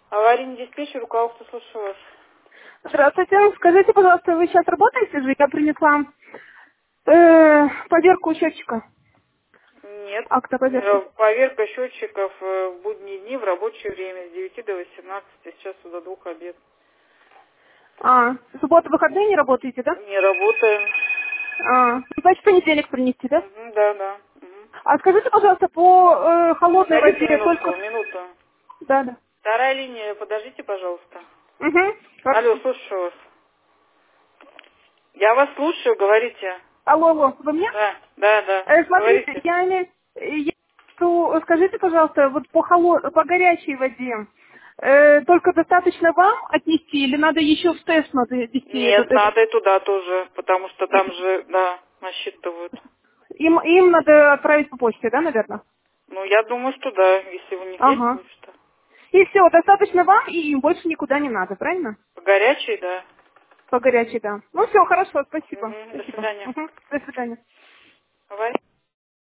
Аварийный диспетчер, руководство, слушаю вас. Здравствуйте. Скажите, пожалуйста, вы сейчас работаете же? Я принесла поверку счетчика. Нет. Акта поверки. Поверка счетчиков в будние дни в рабочее время с 9 до 18, сейчас до 2 обед. Суббота, выходные не работаете, да? Не работаем. Значит, в понедельник принести, да? Да, да. А скажите, пожалуйста, по холодной Подождите воде минутку, только... минуту. Да. Вторая линия, подождите, пожалуйста. Угу. Алло, Хорошо. слушаю вас. Я вас слушаю, говорите. Алло, вы мне? Да. Смотрите, Говорите. скажите, пожалуйста, вот по горячей воде, только достаточно вам отнести или надо еще в тест надо вести Нет, надо и туда тоже, потому что там же, да, насчитывают. им надо отправить по почте, да, наверное? Ну, я думаю, что да, если у них есть Ага. почта. И все, достаточно вам, и им больше никуда не надо, правильно? По горячей, да. По горячей, да. Ну все, хорошо, спасибо. До Спасибо. свидания. До свидания. Авария.